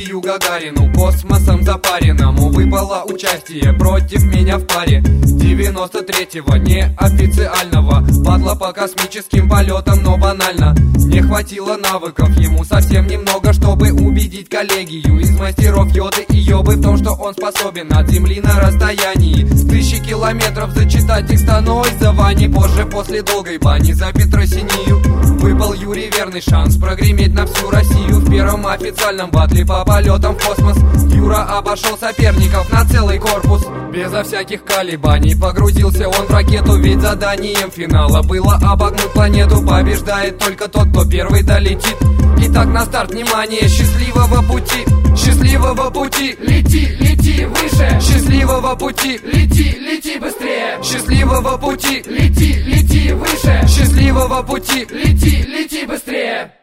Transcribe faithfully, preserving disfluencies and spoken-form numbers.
Юрию Гагарину, космосом запаренному, выпало участие против меня в паре девяносто третьего неофициального падла по космическим полетам, но банально не хватило навыков ему совсем немного, чтобы убедить коллегию из мастеров йоды и йобы в том, что он способен от Земли на расстоянии тысячи километров зачитать текстонозование. Позже, после долгой бани за Петросинию, выпал Юрий верный шанс прогреметь на всю Россию. В первом официальном батле по полетам в космос Юра обошел соперников на целый корпус. Безо всяких колебаний погрузился он в ракету, ведь заданием финала было обогнуть планету. Побеждает только тот, кто первый долетит. Итак, на старт, внимание, счастливого пути, счастливого пути, лети, лети выше, счастливого пути, лети, лети быстрее, счастливого пути, лети, лети выше, счастливого пути, лети, лети быстрее.